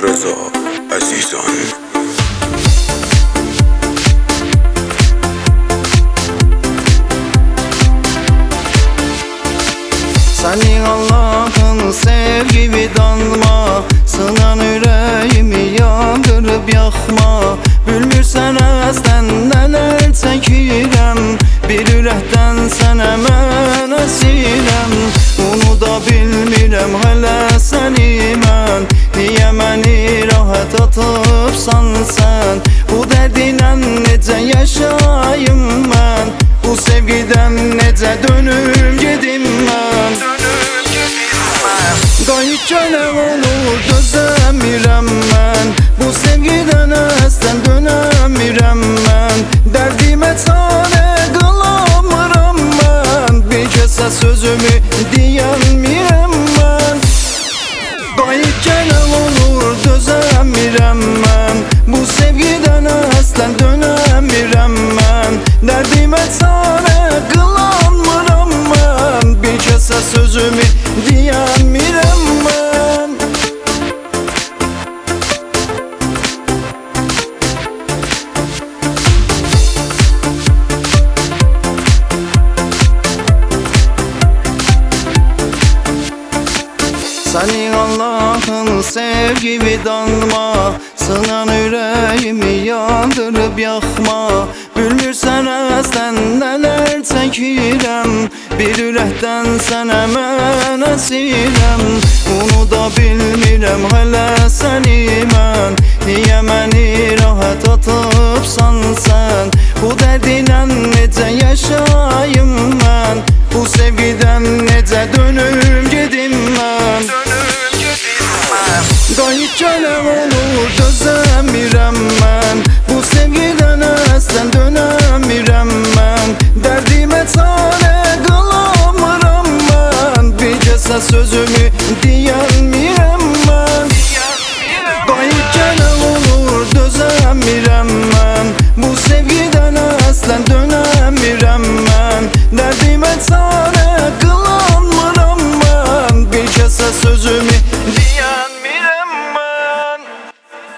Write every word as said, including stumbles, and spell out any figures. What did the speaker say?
Rıza Azizan. Senin Allah'ın sevgi vidanma, sınan yüreğimi yandırıp yakma. Bilmirsen əzdən neler çəkirəm, bir ürəkdən sənə mən əsirəm. Unuda bilmirəm hələ səni mən, niyə məni rahat atıbsan sən? Bu dərdinlə necə yaşayım mən, bu sevgidən necə dönüm gedim mən? Qayıt gələm olur dözəmirəm mən, bu sevgidən əsdən dönəmirəm mən. Dərdimə çarə qılamıram mən, bir kəsə sözümü deyəmirəm mən. Qayıt gələm olur dözəmirəm mən, bu sevgidən əsdən dönəmirəm mən. Dərdimə çarə qılamıram mən, bir kəsə sözümü deyəmirəm mən. Senin Allah'ın sevgi vidanma, sınan yüreğimi yandırıp yakma. Bilmirsən əzdən neler çəkirəm, bir ürəkdən sənə mən əsirəm. Unuda bilmirəm hələ səni mən, niyə məni rahat atıbsan sən? Bu dərdinlə necə yaşayım mən, bu sevgidən necə dönüm gedim mən? Qayıt gələm olur dözəmirəm mən, bu sevgidən əsdən dönəmirəm mən. Dərdimə çarə qılamıram mən, bir kəsə sözümü